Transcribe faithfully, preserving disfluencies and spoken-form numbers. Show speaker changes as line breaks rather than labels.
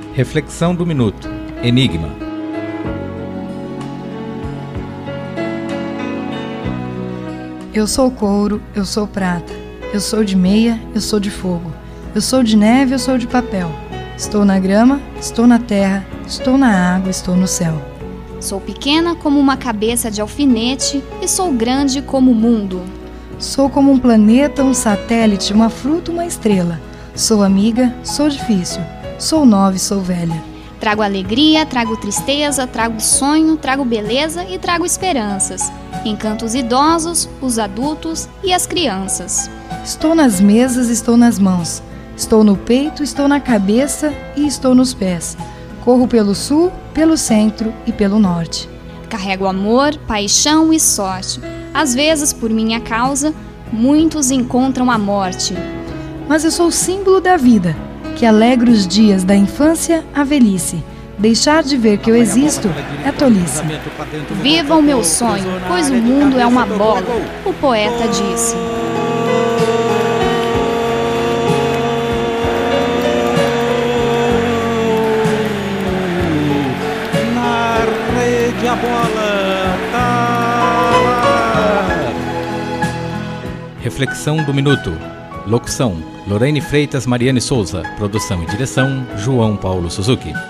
Reflexão do minuto. Enigma.
Eu sou couro, eu sou prata. Eu sou de meia, eu sou de fogo. Eu sou de neve, eu sou de papel. Estou na grama, estou na terra, estou na água, estou no céu.
Sou pequena como uma cabeça de alfinete e sou grande como o mundo.
Sou como um planeta, um satélite, uma fruta, uma estrela. Sou amiga, sou difícil. Sou nova e sou velha.
Trago alegria, trago tristeza, trago sonho, trago beleza e trago esperanças. Encanto os idosos, os adultos e as crianças.
Estou nas mesas, estou nas mãos. Estou no peito, estou na cabeça e estou nos pés. Corro pelo sul, pelo centro e pelo norte.
Carrego amor, paixão e sorte. Às vezes, por minha causa, muitos encontram a morte.
Mas eu sou o símbolo da vida, que alegra os dias da infância à velhice. Deixar de ver que eu existo é tolice.
Viva o meu sonho, pois o mundo é uma bola, o poeta disse.
Na rede a bola tá.
Reflexão do minuto. Locução: Lorene Freitas, Mariane Souza. Produção e direção: João Paulo Suzuki.